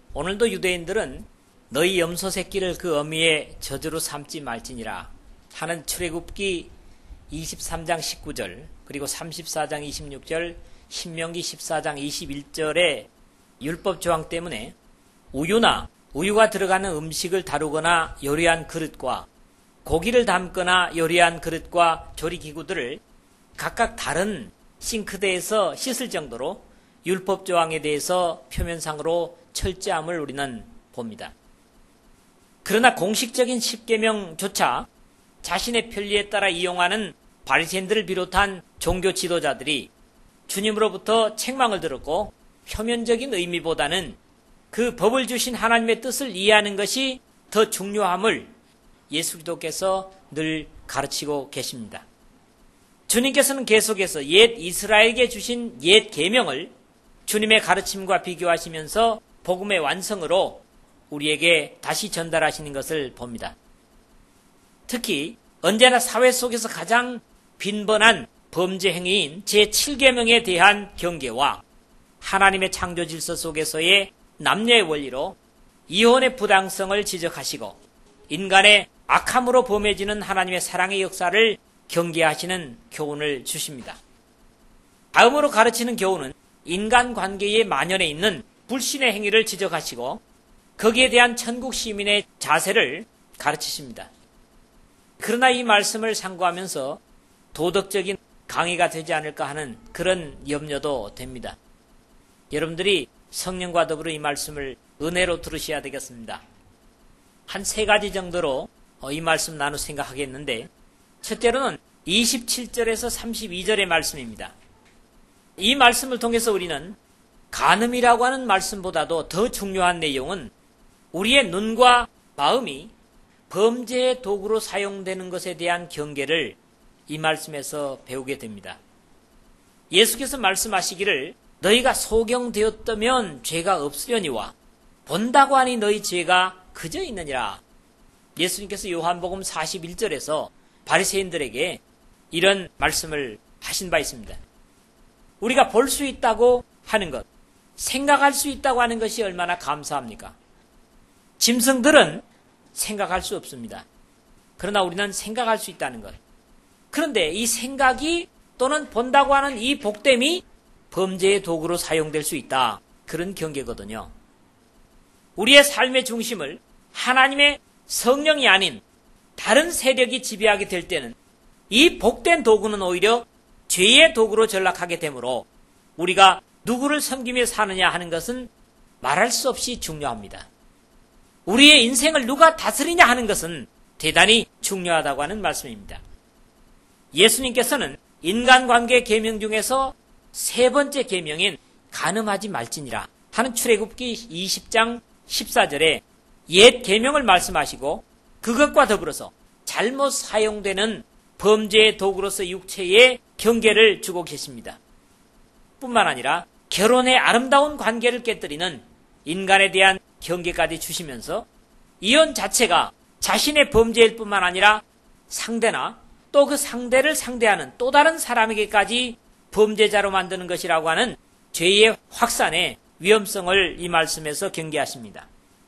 오늘도 유대인들은 너희 염소 새끼를 그 어미의 저주로 삼지 말지니라 하는 출애굽기 23장 19절 그리고 34장 26절 신명기 14장 21절의 율법 조항 때문에 우유나 우유가 들어가는 음식을 다루거나 요리한 그릇과 고기를 담거나 요리한 그릇과 조리기구들을 각각 다른 싱크대에서 씻을 정도로 율법 조항에 대해서 표면상으로 철저함을 우리는 봅니다. 그러나 공식적인 십계명조차 자신의 편리에 따라 이용하는 바리새인들을 비롯한 종교 지도자들이 주님으로부터 책망을 들었고 표면적인 의미보다는 그 법을 주신 하나님의 뜻을 이해하는 것이 더 중요함을 예수 그리스도께서 늘 가르치고 계십니다. 주님께서는 계속해서 옛 이스라엘에게 주신 옛 계명을 주님의 가르침과 비교하시면서 복음의 완성으로 우리에게 다시 전달하시는 것을 봅니다. 특히 언제나 사회 속에서 가장 빈번한 범죄 행위인 제7계명에 대한 경계와 하나님의 창조 질서 속에서의 남녀의 원리로 이혼의 부당성을 지적하시고 인간의 악함으로 범해지는 하나님의 사랑의 역사를 경계하시는 교훈을 주십니다. 다음으로 가르치는 교훈은 인간관계의 만연해 있는 불신의 행위를 지적하시고 거기에 대한 천국 시민의 자세를 가르치십니다. 그러나 이 말씀을 상고하면서 도덕적인 강의가 되지 않을까 하는 그런 염려도 됩니다. 여러분들이 성령과 더불어 이 말씀을 은혜로 들으셔야 되겠습니다. 한 3가지 정도로 이 말씀 나누 생각하겠는데, 첫째로는 27절에서 32절의 말씀입니다. 이 말씀을 통해서 우리는 간음이라고 하는 말씀보다도 더 중요한 내용은 우리의 눈과 마음이 범죄의 도구로 사용되는 것에 대한 경계를 이 말씀에서 배우게 됩니다. 예수께서 말씀하시기를 너희가 소경되었다면 죄가 없으려니와 본다고 하니 너희 죄가 그저 있느니라. 예수님께서 요한복음 41절에서 바리새인들에게 이런 말씀을 하신 바 있습니다. 우리가 볼 수 있다고 하는 것, 생각할 수 있다고 하는 것이 얼마나 감사합니까? 짐승들은 생각할 수 없습니다. 그러나 우리는 생각할 수 있다는 것. 그런데 이 생각이 또는 본다고 하는 이 복됨이 범죄의 도구로 사용될 수 있다. 그런 경계거든요. 우리의 삶의 중심을 하나님의 성령이 아닌 다른 세력이 지배하게 될 때는 이 복된 도구는 오히려 죄의 도구로 전락하게 되므로 우리가 누구를 섬기며 사느냐 하는 것은 말할 수 없이 중요합니다. 우리의 인생을 누가 다스리냐 하는 것은 대단히 중요하다고 하는 말씀입니다. 예수님께서는 인간관계 계명 중에서 3번째 계명인 간음하지 말지니라 하는 출애굽기 20장 14절에 옛 계명을 말씀하시고 그것과 더불어서 잘못 사용되는 범죄의 도구로서 육체의 경계를 주고 계십니다. 뿐만 아니라 결혼의 아름다운 관계를 깨뜨리는 인간에 대한 경계까지 주시면서 이혼 자체가 자신의 범죄일 뿐만 아니라 상대나 또 그 상대를 상대하는 또 다른 사람에게까지 범죄자로 만드는 것이라고 하는 죄의 확산의 위험성을 이 말씀에서 경계하십니다.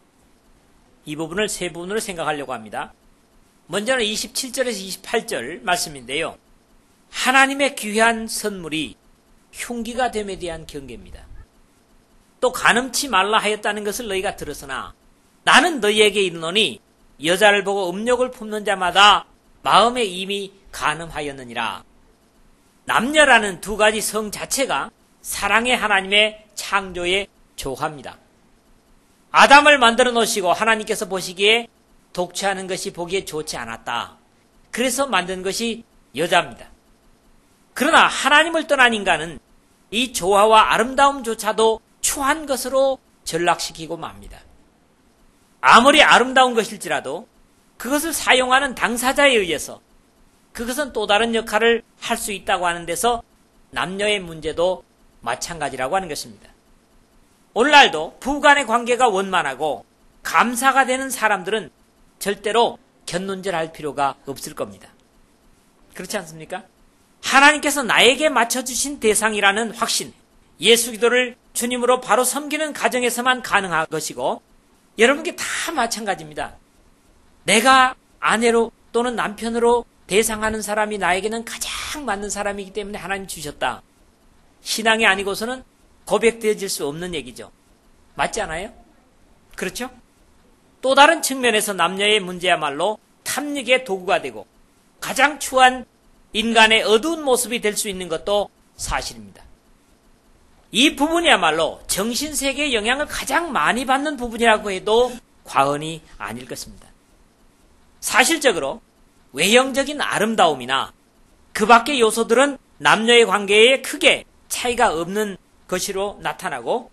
이 부분을 3부분으로 생각하려고 합니다. 먼저는 27절에서 28절 말씀인데요. 하나님의 귀한 선물이 흉기가 됨에 대한 경계입니다. 또 간음치 말라 하였다는 것을 너희가 들었으나 나는 너희에게 이르노니 여자를 보고 음욕을 품는 자마다 마음에 이미 간음하였느니라. 남녀라는 2가지 성 자체가 사랑의 하나님의 창조에 조합니다. 아담을 만들어 놓으시고 하나님께서 보시기에 독취하는 것이 보기에 좋지 않았다. 그래서 만든 것이 여자입니다. 그러나 하나님을 떠난 인간은 이 조화와 아름다움조차도 추한 것으로 전락시키고 맙니다. 아무리 아름다운 것일지라도 그것을 사용하는 당사자에 의해서 그것은 또 다른 역할을 할 수 있다고 하는 데서 남녀의 문제도 마찬가지라고 하는 것입니다. 오늘날도 부부간의 관계가 원만하고 감사가 되는 사람들은 절대로 곁눈질할 필요가 없을 겁니다. 그렇지 않습니까? 하나님께서 나에게 맞춰주신 대상이라는 확신, 예수 기도를 주님으로 바로 섬기는 가정에서만 가능한 것이고, 여러분께 다 마찬가지입니다. 내가 아내로 또는 남편으로 대상하는 사람이 나에게는 가장 맞는 사람이기 때문에 하나님 주셨다. 신앙이 아니고서는 고백되어질 수 없는 얘기죠. 맞지 않아요? 그렇죠? 또 다른 측면에서 남녀의 문제야말로 탐닉의 도구가 되고 가장 추한 인간의 어두운 모습이 될 수 있는 것도 사실입니다. 이 부분이야말로 정신세계의 영향을 가장 많이 받는 부분이라고 해도 과언이 아닐 것입니다. 사실적으로 외형적인 아름다움이나 그 밖의 요소들은 남녀의 관계에 크게 차이가 없는 것으로 나타나고,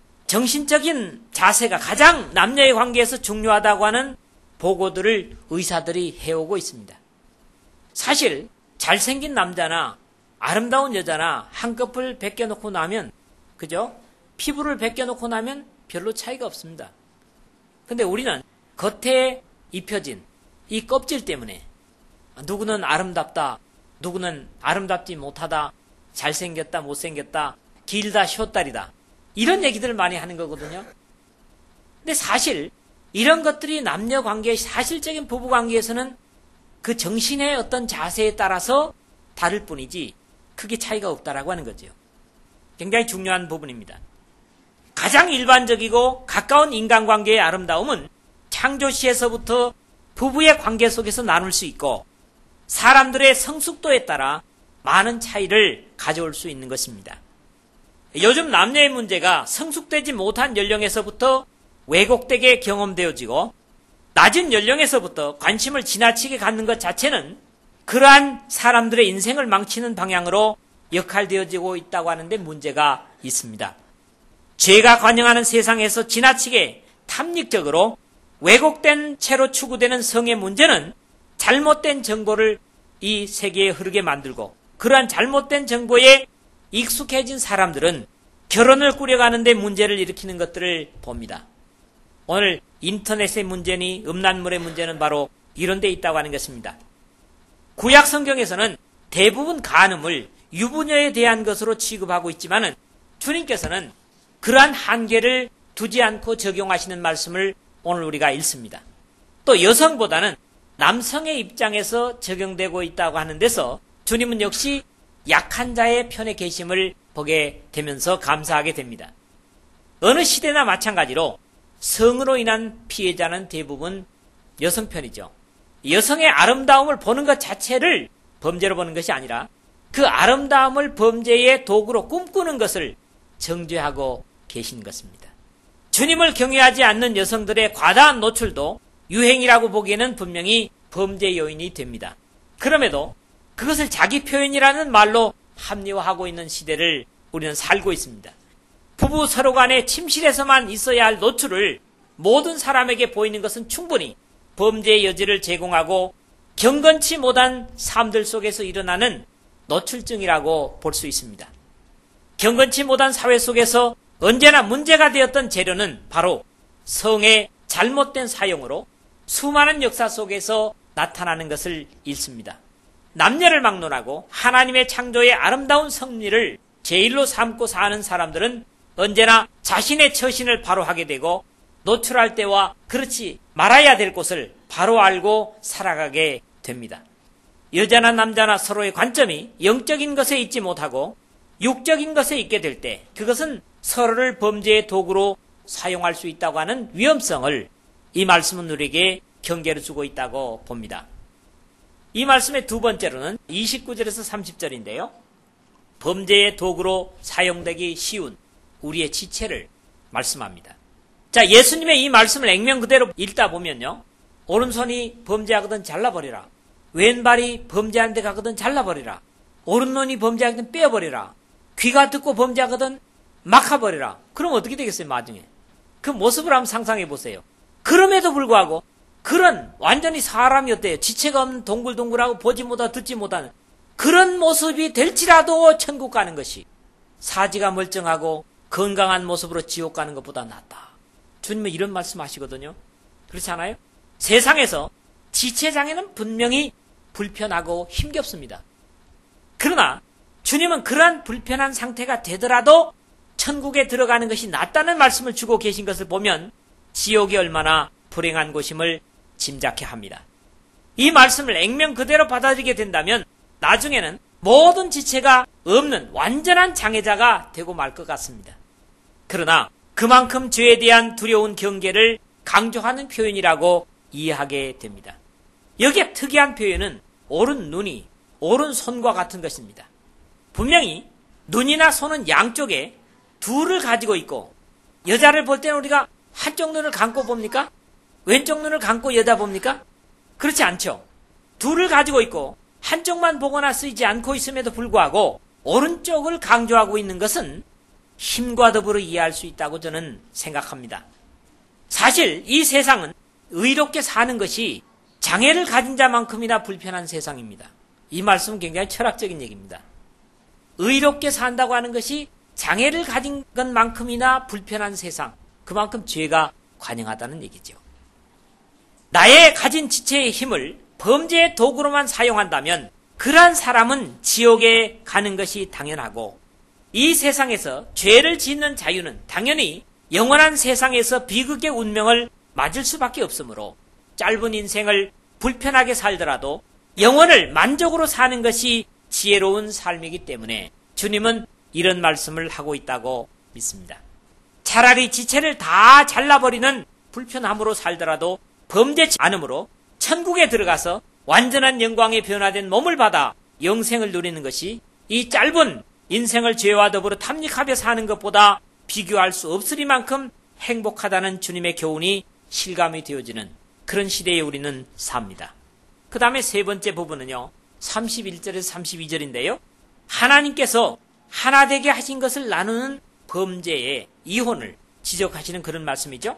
정신적인 자세가 가장 남녀의 관계에서 중요하다고 하는 보고들을 의사들이 해오고 있습니다. 사실 잘생긴 남자나 아름다운 여자나 한꺼풀 벗겨놓고 나면, 그죠? 피부를 벗겨놓고 나면 별로 차이가 없습니다. 근데 우리는 겉에 입혀진 이 껍질 때문에 누구는 아름답다, 누구는 아름답지 못하다, 잘생겼다, 못생겼다, 길다, 숏다리다, 이런 얘기들을 많이 하는 거거든요. 근데 사실 이런 것들이 남녀 관계의 사실적인 부부 관계에서는 그 정신의 어떤 자세에 따라서 다를 뿐이지 크게 차이가 없다라고 하는 거죠. 굉장히 중요한 부분입니다. 가장 일반적이고 가까운 인간관계의 아름다움은 창조시에서부터 부부의 관계 속에서 나눌 수 있고, 사람들의 성숙도에 따라 많은 차이를 가져올 수 있는 것입니다. 요즘 남녀의 문제가 성숙되지 못한 연령에서부터 왜곡되게 경험되어지고, 낮은 연령에서부터 관심을 지나치게 갖는 것 자체는 그러한 사람들의 인생을 망치는 방향으로 역할되어지고 있다고 하는데 문제가 있습니다. 죄가 관영하는 세상에서 지나치게 탐닉적으로 왜곡된 채로 추구되는 성의 문제는 잘못된 정보를 이 세계에 흐르게 만들고, 그러한 잘못된 정보에 익숙해진 사람들은 결혼을 꾸려가는데 문제를 일으키는 것들을 봅니다. 오늘 인터넷의 문제니 음란물의 문제는 바로 이런 데 있다고 하는 것입니다. 구약 성경에서는 대부분 간음을 유부녀에 대한 것으로 취급하고 있지만은 주님께서는 그러한 한계를 두지 않고 적용하시는 말씀을 오늘 우리가 읽습니다. 또 여성보다는 남성의 입장에서 적용되고 있다고 하는 데서 주님은 역시 약한 자의 편에 계심을 보게 되면서 감사하게 됩니다. 어느 시대나 마찬가지로 성으로 인한 피해자는 대부분 여성 편이죠. 여성의 아름다움을 보는 것 자체를 범죄로 보는 것이 아니라 그 아름다움을 범죄의 도구로 꿈꾸는 것을 정죄하고 계신 것입니다. 주님을 경외하지 않는 여성들의 과다한 노출도 유행이라고 보기에는 분명히 범죄 요인이 됩니다. 그럼에도 그것을 자기 표현이라는 말로 합리화하고 있는 시대를 우리는 살고 있습니다. 부부 서로 간에 침실에서만 있어야 할 노출을 모든 사람에게 보이는 것은 충분히 범죄의 여지를 제공하고 경건치 못한 삶들 속에서 일어나는 노출증이라고 볼 수 있습니다. 경건치 못한 사회 속에서 언제나 문제가 되었던 재료는 바로 성의 잘못된 사용으로 수많은 역사 속에서 나타나는 것을 읽습니다. 남녀를 막론하고 하나님의 창조의 아름다운 섭리를 제일로 삼고 사는 사람들은 언제나 자신의 처신을 바로 하게 되고, 노출할 때와 그렇지 말아야 될 곳을 바로 알고 살아가게 됩니다. 여자나 남자나 서로의 관점이 영적인 것에 있지 못하고 육적인 것에 있게 될 때 그것은 서로를 범죄의 도구로 사용할 수 있다고 하는 위험성을 이 말씀은 우리에게 경계를 주고 있다고 봅니다. 이 말씀의 두 번째로는 29절에서 30절인데요. 범죄의 도구로 사용되기 쉬운 우리의 지체를 말씀합니다. 자, 예수님의 이 말씀을 액면 그대로 읽다 보면요. 오른손이 범죄하거든 잘라버리라. 왼발이 범죄하는 데 가거든 잘라버리라. 오른눈이 범죄하거든 빼어버리라. 귀가 듣고 범죄하거든 막아버리라. 그럼 어떻게 되겠어요, 나중에? 그 모습을 한번 상상해 보세요. 그럼에도 불구하고 그런 완전히 사람이 어때요? 지체가 없는 동글동글하고 보지 못하고 듣지 못하는 그런 모습이 될지라도 천국 가는 것이 사지가 멀쩡하고 건강한 모습으로 지옥 가는 것보다 낫다. 주님은 이런 말씀 하시거든요. 그렇지 않아요? 세상에서 지체장애는 분명히 불편하고 힘겹습니다. 그러나 주님은 그러한 불편한 상태가 되더라도 천국에 들어가는 것이 낫다는 말씀을 주고 계신 것을 보면 지옥이 얼마나 불행한 곳임을 짐작케 합니다. 이 말씀을 액면 그대로 받아들이게 된다면 나중에는 모든 지체가 없는 완전한 장애자가 되고 말 것 같습니다. 그러나 그만큼 죄에 대한 두려운 경계를 강조하는 표현이라고 이해하게 됩니다. 여기에 특이한 표현은 오른 눈이 오른손과 같은 것입니다. 분명히 눈이나 손은 양쪽에 둘을 가지고 있고, 여자를 볼 때는 우리가 한쪽 눈을 감고 봅니까? 왼쪽 눈을 감고 여자 봅니까? 그렇지 않죠. 둘을 가지고 있고 한쪽만 보거나 쓰이지 않고 있음에도 불구하고 오른쪽을 강조하고 있는 것은 힘과 더불어 이해할 수 있다고 저는 생각합니다. 사실 이 세상은 의롭게 사는 것이 장애를 가진 자만큼이나 불편한 세상입니다. 이 말씀은 굉장히 철학적인 얘기입니다. 의롭게 산다고 하는 것이 장애를 가진 것만큼이나 불편한 세상, 그만큼 죄가 관영하다는 얘기죠. 나의 가진 지체의 힘을 범죄의 도구로만 사용한다면 그러한 사람은 지옥에 가는 것이 당연하고, 이 세상에서 죄를 짓는 자유는 당연히 영원한 세상에서 비극의 운명을 맞을 수밖에 없으므로 짧은 인생을 불편하게 살더라도 영혼을 만족으로 사는 것이 지혜로운 삶이기 때문에 주님은 이런 말씀을 하고 있다고 믿습니다. 차라리 지체를 다 잘라버리는 불편함으로 살더라도 범죄치 않으므로 천국에 들어가서 완전한 영광에 변화된 몸을 받아 영생을 누리는 것이 이 짧은 인생을 죄와 더불어 탐닉하며 사는 것보다 비교할 수 없으리만큼 행복하다는 주님의 교훈이 실감이 되어지는 그런 시대에 우리는 삽니다. 그 다음에 세 번째 부분은요, 31절에서 32절인데요. 하나님께서 하나 되게 하신 것을 나누는 범죄의 이혼을 지적하시는 그런 말씀이죠.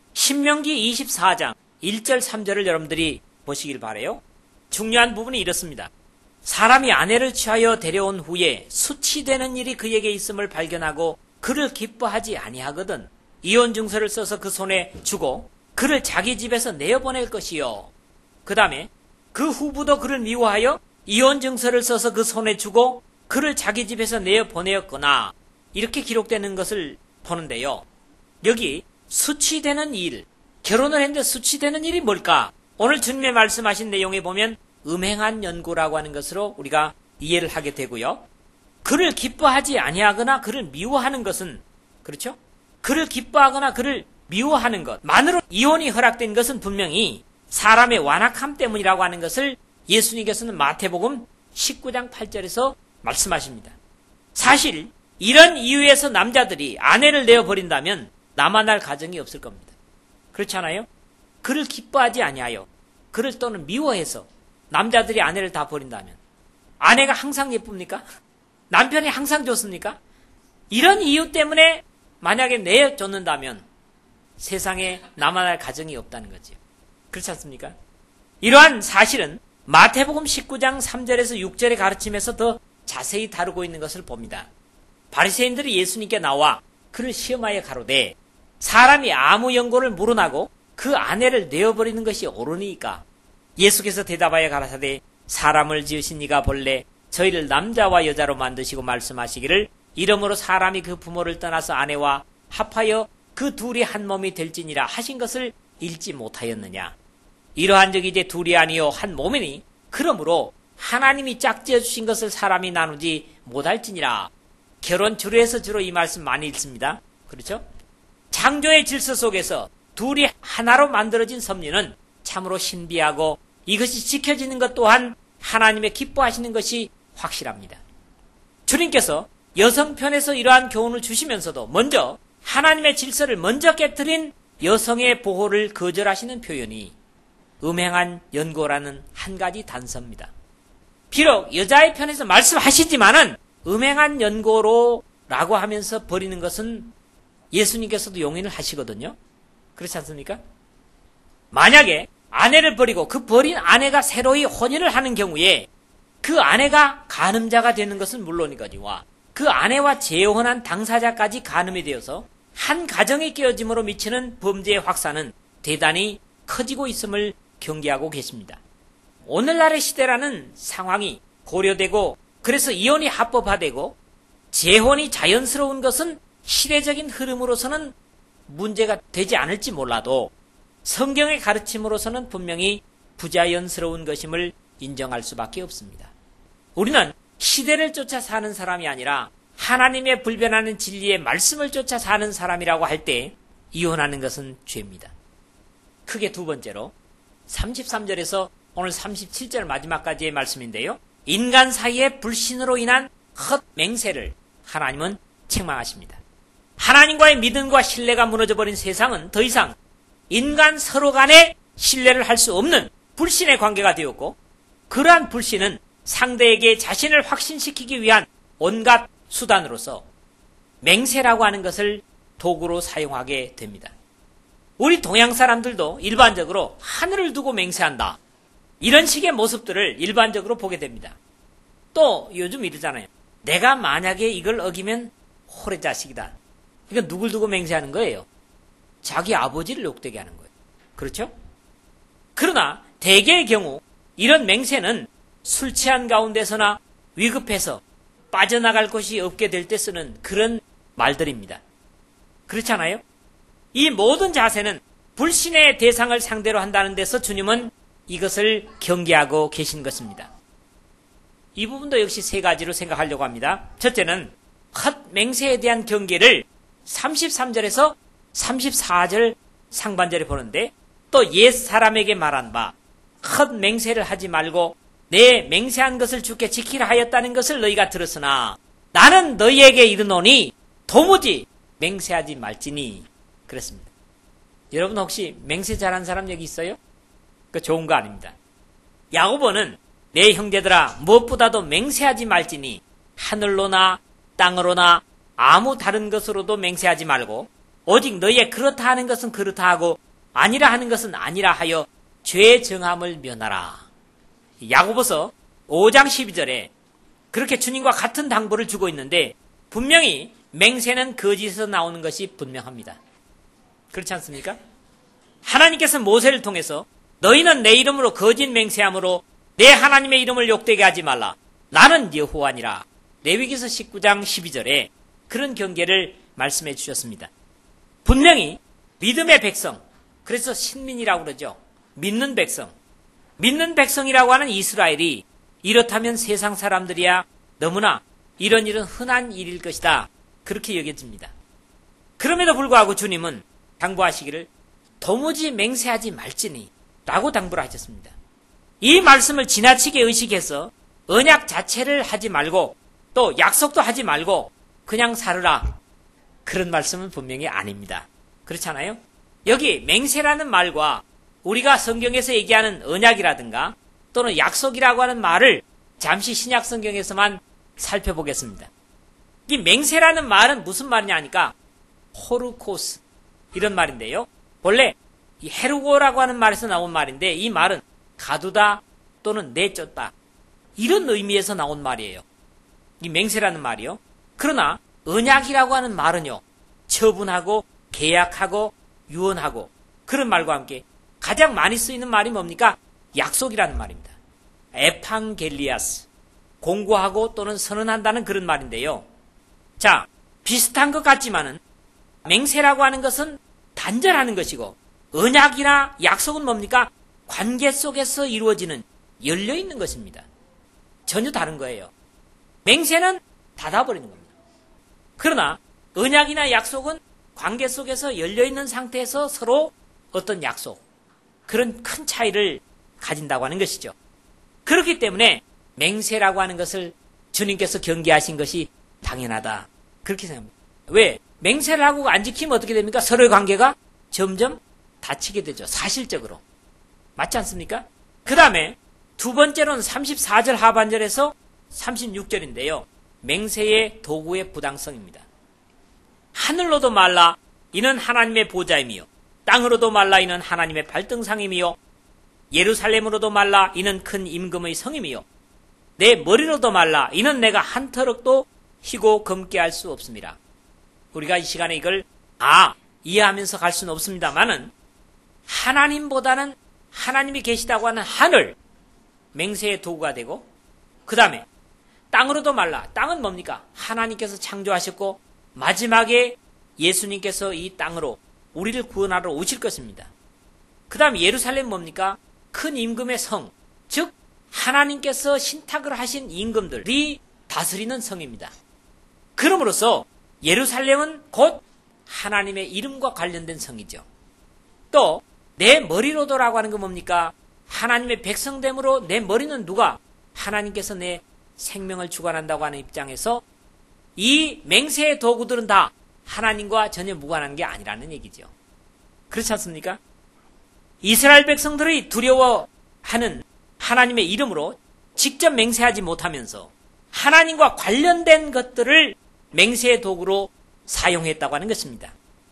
신명기 24장 1절 3절을 여러분들이 보시길 바라요. 중요한 부분이 이렇습니다. 사람이 아내를 취하여 데려온 후에 수치되는 일이 그에게 있음을 발견하고 그를 기뻐하지 아니하거든 이혼 증서를 써서 그 손에 주고 그를 자기 집에서 내어보낼 것이요. 그 다음에 그 후부도 그를 미워하여 이혼 증서를 써서 그 손에 주고 그를 자기 집에서 내어보내었거나, 이렇게 기록되는 것을 보는데요. 여기 수치되는 일, 결혼을 했는데 수치되는 일이 뭘까? 오늘 주님의 말씀하신 내용에 보면 음행한 연고라고 하는 것으로 우리가 이해를 하게 되고요. 그를 기뻐하지 아니하거나 그를 미워하는 것은, 그렇죠? 그를 기뻐하거나 그를 미워하는 것만으로 이혼이 허락된 것은 분명히 사람의 완악함 때문이라고 하는 것을 예수님께서는 마태복음 19장 8절에서 말씀하십니다. 사실 이런 이유에서 남자들이 아내를 내어버린다면 남아날 가정이 없을 겁니다. 그렇지 않아요? 그를 기뻐하지 아니하여 그를 또는 미워해서 남자들이 아내를 다 버린다면 아내가 항상 예쁩니까? 남편이 항상 좋습니까? 이런 이유 때문에 만약에 내어줬는다면 세상에 남아날 가정이 없다는 거죠. 그렇지 않습니까? 이러한 사실은 마태복음 19장 3절에서 6절의 가르침에서 더 자세히 다루고 있는 것을 봅니다. 바리새인들이 예수님께 나와 그를 시험하여 가로되 사람이 아무 연고를 물어나고 그 아내를 내어버리는 것이 옳으니까? 예수께서 대답하여 가라사대 사람을 지으신 이가 본래 저희를 남자와 여자로 만드시고 말씀하시기를 이러므로 사람이 그 부모를 떠나서 아내와 합하여 그 둘이 한 몸이 될지니라 하신 것을 읽지 못하였느냐? 이러한 적이 이제 둘이 아니요 한 몸이니 그러므로 하나님이 짝지어 주신 것을 사람이 나누지 못할지니라. 결혼 주로에서 주로 이 말씀 많이 읽습니다. 그렇죠? 창조의 질서 속에서 둘이 하나로 만들어진 섭리는 참으로 신비하고 이것이 지켜지는 것 또한 하나님의 기뻐하시는 것이 확실합니다. 주님께서 여성 편에서 이러한 교훈을 주시면서도 먼저 하나님의 질서를 먼저 깨뜨린 여성의 보호를 거절하시는 표현이 음행한 연고라는 한 가지 단서입니다. 비록 여자의 편에서 말씀하시지만은 음행한 연고로라고 하면서 버리는 것은 예수님께서도 용인을 하시거든요. 그렇지 않습니까? 만약에 아내를 버리고 그 버린 아내가 새로이 혼인을 하는 경우에 그 아내가 간음자가 되는 것은 물론이거니와 그 아내와 재혼한 당사자까지 간음이 되어서 한 가정의 깨어짐으로 미치는 범죄의 확산은 대단히 커지고 있음을 경계하고 계십니다. 오늘날의 시대라는 상황이 고려되고 그래서 이혼이 합법화되고 재혼이 자연스러운 것은 시대적인 흐름으로서는 문제가 되지 않을지 몰라도 성경의 가르침으로서는 분명히 부자연스러운 것임을 인정할 수밖에 없습니다. 우리는 시대를 쫓아 사는 사람이 아니라 하나님의 불변하는 진리의 말씀을 쫓아 사는 사람이라고 할 때 이혼하는 것은 죄입니다. 크게 두 번째로 33절에서 오늘 37절 마지막까지의 말씀인데요. 인간 사이의 불신으로 인한 헛 맹세를 하나님은 책망하십니다. 하나님과의 믿음과 신뢰가 무너져버린 세상은 더 이상 인간 서로 간에 신뢰를 할 수 없는 불신의 관계가 되었고, 그러한 불신은 상대에게 자신을 확신시키기 위한 온갖 수단으로서 맹세라고 하는 것을 도구로 사용하게 됩니다. 우리 동양 사람들도 일반적으로 하늘을 두고 맹세한다, 이런 식의 모습들을 일반적으로 보게 됩니다. 또 요즘 이러잖아요. 내가 만약에 이걸 어기면 호래자식이다. 이건 누굴 두고 맹세하는 거예요? 자기 아버지를 욕되게 하는 거예요. 그렇죠? 그러나 대개의 경우 이런 맹세는 술 취한 가운데서나 위급해서 빠져나갈 곳이 없게 될 때 쓰는 그런 말들입니다. 그렇잖아요? 이 모든 자세는 불신의 대상을 상대로 한다는 데서 주님은 이것을 경계하고 계신 것입니다. 이 부분도 역시 세 가지로 생각하려고 합니다. 첫째는 헛 맹세에 대한 경계를 33절에서 34절 상반절에 보는데, 또 옛 사람에게 말한 바 헛 맹세를 하지 말고 내 맹세한 것을 주께 지키라 하였다는 것을 너희가 들었으나 나는 너희에게 이르노니 도무지 맹세하지 말지니. 그랬습니다. 여러분 혹시 맹세 잘하는 사람 여기 있어요? 그 좋은 거 아닙니다. 야고보는 내 형제들아 무엇보다도 맹세하지 말지니 하늘로나 땅으로나 아무 다른 것으로도 맹세하지 말고 오직 너희의 그렇다 하는 것은 그렇다 하고 아니라 하는 것은 아니라 하여 죄 정함을 면하라. 야고보서 5장 12절에 그렇게 주님과 같은 당부를 주고 있는데, 분명히 맹세는 거짓에서 나오는 것이 분명합니다. 그렇지 않습니까? 하나님께서 모세를 통해서 너희는 내 이름으로 거짓 맹세함으로 내 하나님의 이름을 욕되게 하지 말라. 나는 여호와니라. 레위기서 19장 12절에 그런 경계를 말씀해 주셨습니다. 분명히 믿음의 백성, 그래서 신민이라고 그러죠. 믿는 백성, 믿는 백성이라고 하는 이스라엘이 이렇다면 세상 사람들이야 너무나 이런 일은 흔한 일일 것이다, 그렇게 여겨집니다. 그럼에도 불구하고 주님은 당부하시기를 도무지 맹세하지 말지니 라고 당부를 하셨습니다. 이 말씀을 지나치게 의식해서 언약 자체를 하지 말고 또 약속도 하지 말고 그냥 살으라, 그런 말씀은 분명히 아닙니다. 그렇잖아요? 여기 맹세라는 말과 우리가 성경에서 얘기하는 언약이라든가 또는 약속이라고 하는 말을 잠시 신약 성경에서만 살펴보겠습니다. 이 맹세라는 말은 무슨 말이냐 하니까 호르코스, 이런 말인데요. 원래 이 헤르고라고 하는 말에서 나온 말인데, 이 말은 가두다 또는 내쫓다, 이런 의미에서 나온 말이에요. 이 맹세라는 말이요. 그러나 언약이라고 하는 말은요, 처분하고 계약하고 유언하고 그런 말과 함께 가장 많이 쓰이는 말이 뭡니까? 약속이라는 말입니다. 에판겔리아스, 공고하고 또는 선언한다는 그런 말인데요. 자, 비슷한 것 같지만은 맹세라고 하는 것은 단절하는 것이고, 언약이나 약속은 뭡니까? 관계 속에서 이루어지는, 열려있는 것입니다. 전혀 다른 거예요. 맹세는 닫아버리는 겁니다. 그러나 언약이나 약속은 관계 속에서 열려있는 상태에서 서로 어떤 약속, 그런 큰 차이를 가진다고 하는 것이죠. 그렇기 때문에 맹세라고 하는 것을 주님께서 경계하신 것이 당연하다, 그렇게 생각합니다. 왜? 맹세를 하고 안 지키면 어떻게 됩니까? 서로의 관계가 점점 다치게 되죠. 사실적으로. 맞지 않습니까? 그 다음에 두 번째로는 34절 하반절에서 36절인데요. 맹세의 도구의 부당성입니다. 하늘로도 말라 이는 하나님의 보좌임이요, 땅으로도 말라 이는 하나님의 발등상임이요, 예루살렘으로도 말라 이는 큰 임금의 성임이요, 내 머리로도 말라 이는 내가 한 터럭도 희고 검게 할 수 없습니다. 우리가 이 시간에 이걸 이해하면서 갈 수는 없습니다만은, 하나님보다는 하나님이 계시다고 하는 하늘, 맹세의 도구가 되고, 그 다음에 땅으로도 말라, 땅은 뭡니까? 하나님께서 창조하셨고 마지막에 예수님께서 이 땅으로 우리를 구원하러 오실 것입니다. 그 다음 예루살렘 뭡니까? 큰 임금의 성, 즉 하나님께서 신탁을 하신 임금들이 다스리는 성입니다. 그러므로서 예루살렘은 곧 하나님의 이름과 관련된 성이죠. 또 내 머리로도라고 하는 건 뭡니까? 하나님의 백성됨으로 내 머리는 누가? 하나님께서 내 생명을 주관한다고 하는 입장에서 이 맹세의 도구들은 다 하나님과 전혀 무관한 게 아니라는 얘기죠. 그렇지 않습니까? 이스라엘 백성들이 두려워하는 하나님의 이름으로 직접 맹세하지 못하면서 하나님과 관련된 것들을 맹세의 도구로 사용했다고 하는 것입니다.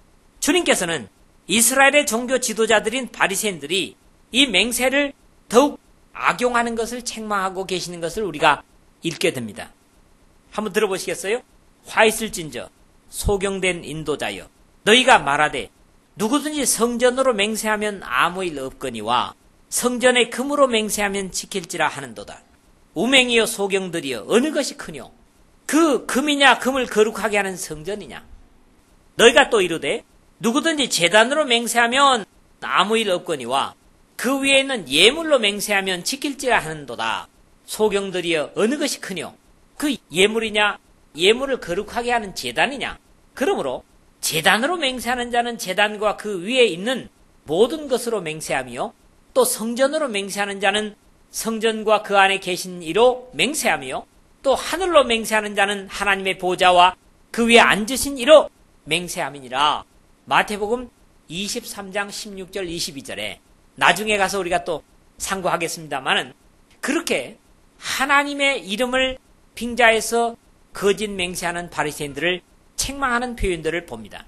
주님께서는 이스라엘의 종교 지도자들인 바리새인들이 이 맹세를 더욱 악용하는 것을 책망하고 계시는 것을 우리가 읽게 됩니다. 한번 들어보시겠어요? 화 있을진저 소경된 인도자여 너희가 말하되 누구든지 성전으로 맹세하면 아무 일 없거니와 성전의 금으로 맹세하면 지킬지라 하는도다. 우맹이여 소경들이여 어느 것이 크뇨? 그 금이냐 금을 거룩하게 하는 성전이냐? 너희가 또 이르되 누구든지 제단으로 맹세하면 아무 일 없거니와 그 위에 있는 예물로 맹세하면 지킬지라 하는도다. 소경들이여 어느 것이 크뇨? 그 예물이냐 예물을 거룩하게 하는 제단이냐? 그러므로 제단으로 맹세하는 자는 제단과 그 위에 있는 모든 것으로 맹세하며 또 성전으로 맹세하는 자는 성전과 그 안에 계신 이로 맹세하며 또 하늘로 맹세하는 자는 하나님의 보좌와 그 위에 앉으신 이로 맹세함이니라. 마태복음 23장 16절 22절에 나중에 가서 우리가 또 상고하겠습니다만은 그렇게 하나님의 이름을 빙자해서 거짓 맹세하는 바리새인들을 책망하는 표현들을 봅니다.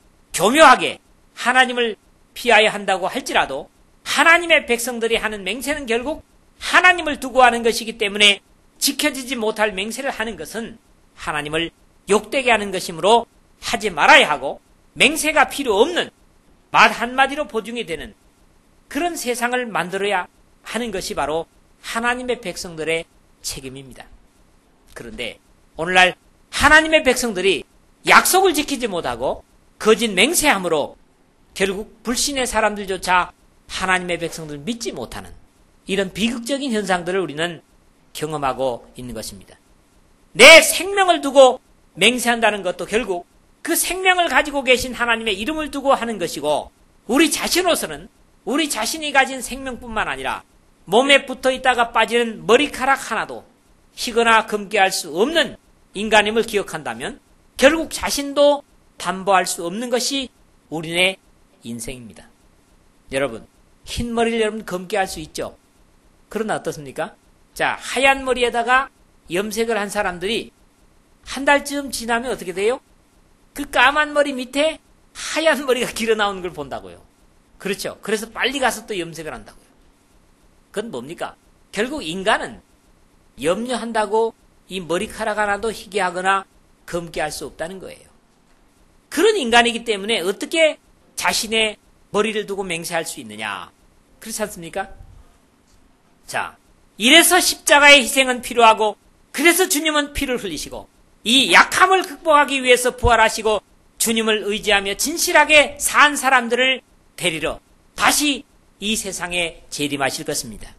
교묘하게 하나님을 피하여 한다고 할지라도 하나님의 백성들이 하는 맹세는 결국 하나님을 두고 하는 것이기 때문에 지켜지지 못할 맹세를 하는 것은 하나님을 욕되게 하는 것이므로 하지 말아야 하고 맹세가 필요 없는 말 한마디로 보증이 되는 그런 세상을 만들어야 하는 것이 바로 하나님의 백성들의 책임입니다. 그런데 오늘날 하나님의 백성들이 약속을 지키지 못하고 거짓 맹세함으로 결국 불신의 사람들조차 하나님의 백성들을 믿지 못하는 이런 비극적인 현상들을 우리는 경험하고 있는 것입니다. 내 생명을 두고 맹세한다는 것도 결국 그 생명을 가지고 계신 하나님의 이름을 두고 하는 것이고 우리 자신으로서는 우리 자신이 가진 생명뿐만 아니라 몸에 붙어 있다가 빠지는 머리카락 하나도 희거나 금괴할 수 없는 인간임을 기억한다면 결국 자신도 담보할 수 없는 것이 우리의 인생입니다. 여러분, 흰 머리를 여러분 검게할 수 있죠? 그러나 어떻습니까? 자, 하얀 머리에다가 염색을 한 사람들이 한 달쯤 지나면 어떻게 돼요? 그 까만 머리 밑에 하얀 머리가 길어 나오는 걸 본다고요. 그렇죠. 그래서 빨리 가서 또 염색을 한다고요. 그건 뭡니까? 결국 인간은 염려한다고 이 머리카락 하나도 희게 하거나 검게 할 수 없다는 거예요. 그런 인간이기 때문에 어떻게 자신의 머리를 두고 맹세할 수 있느냐? 그렇지 않습니까? 자, 이래서 십자가의 희생은 필요하고 그래서 주님은 피를 흘리시고 이 약함을 극복하기 위해서 부활하시고 주님을 의지하며 진실하게 산 사람들을 데리러 다시 이 세상에 재림하실 것입니다.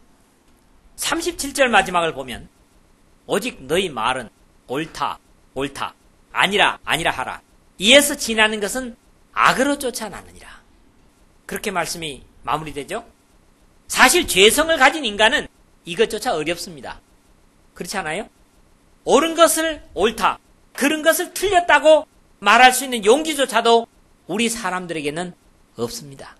37절 마지막을 보면 오직 너희 말은 옳다 옳다 아니라 아니라 하라 이에서 지나는 것은 악으로 쫓아나느니라. 그렇게 말씀이 마무리되죠. 사실 죄성을 가진 인간은 이것조차 어렵습니다. 그렇지 않아요? 옳은 것을 옳다, 그런 것을 틀렸다고 말할 수 있는 용기조차도 우리 사람들에게는 없습니다.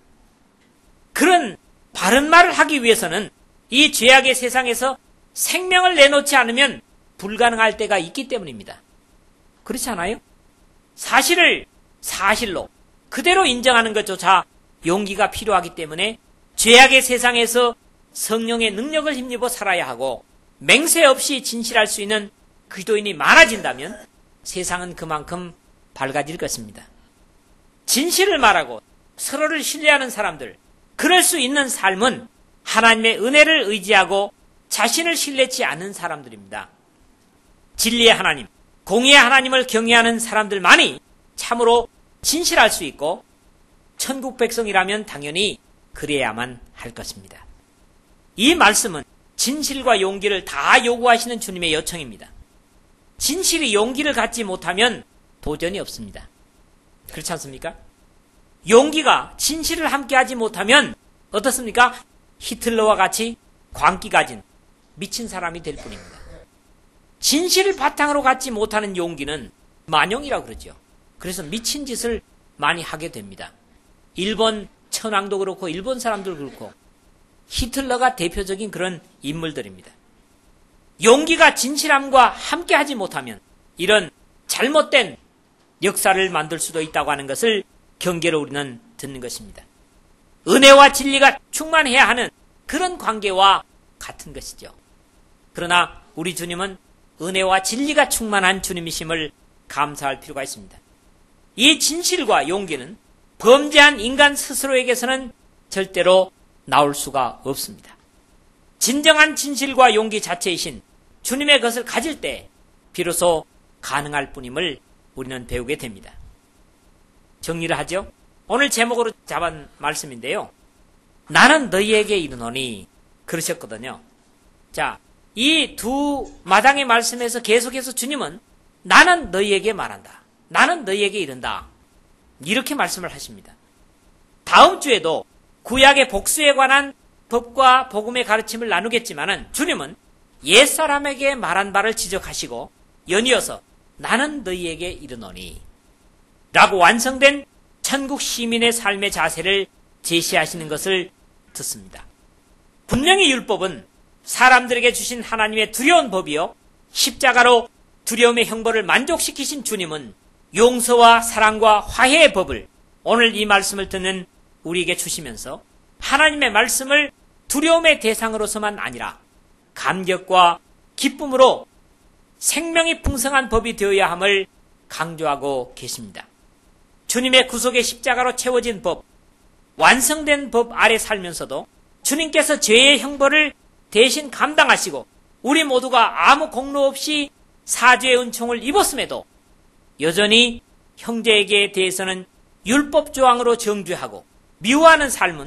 그런 바른 말을 하기 위해서는 이 죄악의 세상에서 생명을 내놓지 않으면 불가능할 때가 있기 때문입니다. 그렇지 않아요? 사실을 사실로 그대로 인정하는 것조차 용기가 필요하기 때문에 죄악의 세상에서 성령의 능력을 힘입어 살아야 하고 맹세 없이 진실할 수 있는 기도인이 많아진다면 세상은 그만큼 밝아질 것입니다. 진실을 말하고 서로를 신뢰하는 사람들, 그럴 수 있는 삶은 하나님의 은혜를 의지하고 자신을 신뢰치 않는 사람들입니다. 진리의 하나님, 공의의 하나님을 경외하는 사람들만이 참으로 진실할 수 있고 천국 백성이라면 당연히 그래야만 할 것입니다. 이 말씀은 진실과 용기를 다 요구하시는 주님의 요청입니다. 진실이 용기를 갖지 못하면 도전이 없습니다. 그렇지 않습니까? 용기가 진실을 함께하지 못하면 어떻습니까? 히틀러와 같이 광기 가진 미친 사람이 될 뿐입니다. 진실을 바탕으로 갖지 못하는 용기는 만용이라고 그러죠. 그래서 미친 짓을 많이 하게 됩니다. 일본 천황도 그렇고 일본 사람들 그렇고 히틀러가 대표적인 그런 인물들입니다. 용기가 진실함과 함께하지 못하면 이런 잘못된 역사를 만들 수도 있다고 하는 것을 경계로 우리는 듣는 것입니다. 은혜와 진리가 충만해야 하는 그런 관계와 같은 것이죠. 그러나 우리 주님은 은혜와 진리가 충만한 주님이심을 감사할 필요가 있습니다. 이 진실과 용기는 범죄한 인간 스스로에게서는 절대로 나올 수가 없습니다. 진정한 진실과 용기 자체이신 주님의 것을 가질 때 비로소 가능할 뿐임을 우리는 배우게 됩니다. 정리를 하죠. 오늘 제목으로 잡은 말씀인데요. 나는 너희에게 이르노니 그러셨거든요. 자, 이 두 마당의 말씀에서 계속해서 주님은 나는 너희에게 말한다. 나는 너희에게 이른다. 이렇게 말씀을 하십니다. 다음 주에도 구약의 복수에 관한 법과 복음의 가르침을 나누겠지만은 주님은 옛사람에게 말한 바를 지적하시고 연이어서 나는 너희에게 이르노니 라고 완성된 천국 시민의 삶의 자세를 제시하시는 것을 듣습니다. 분명히 율법은 사람들에게 주신 하나님의 두려운 법이요 십자가로 두려움의 형벌을 만족시키신 주님은 용서와 사랑과 화해의 법을 오늘 이 말씀을 듣는 우리에게 주시면서 하나님의 말씀을 두려움의 대상으로서만 아니라 감격과 기쁨으로 생명이 풍성한 법이 되어야 함을 강조하고 계십니다. 주님의 구속의 십자가로 채워진 법, 완성된 법 아래 살면서도 주님께서 죄의 형벌을 대신 감당하시고 우리 모두가 아무 공로 없이 사죄의 은총을 입었음에도 여전히 형제에게 대해서는 율법 조항으로 정죄하고 미워하는 삶은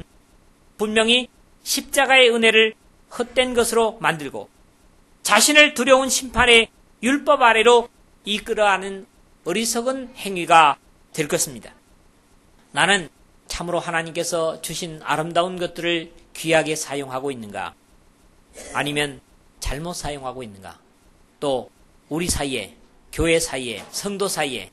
분명히 십자가의 은혜를 헛된 것으로 만들고 자신을 두려운 심판의 율법 아래로 이끌어가는 어리석은 행위가 될 것입니다. 나는 참으로 하나님께서 주신 아름다운 것들을 귀하게 사용하고 있는가? 아니면 잘못 사용하고 있는가? 또 우리 사이에, 교회 사이에, 성도 사이에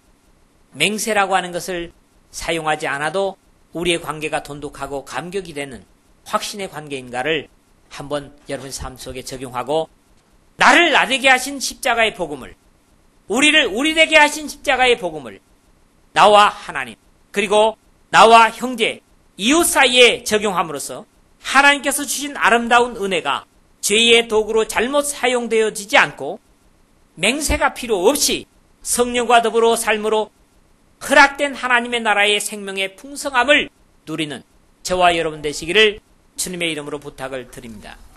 맹세라고 하는 것을 사용하지 않아도 우리의 관계가 돈독하고 감격이 되는 확신의 관계인가를 한번 여러분의 삶 속에 적용하고 나를 나되게 하신 십자가의 복음을, 우리를 우리되게 하신 십자가의 복음을 나와 하나님 그리고 나와 형제, 이웃 사이에 적용함으로써 하나님께서 주신 아름다운 은혜가 죄의 도구로 잘못 사용되어지지 않고 맹세가 필요 없이 성령과 더불어 삶으로 허락된 하나님의 나라의 생명의 풍성함을 누리는 저와 여러분 되시기를 주님의 이름으로 부탁을 드립니다.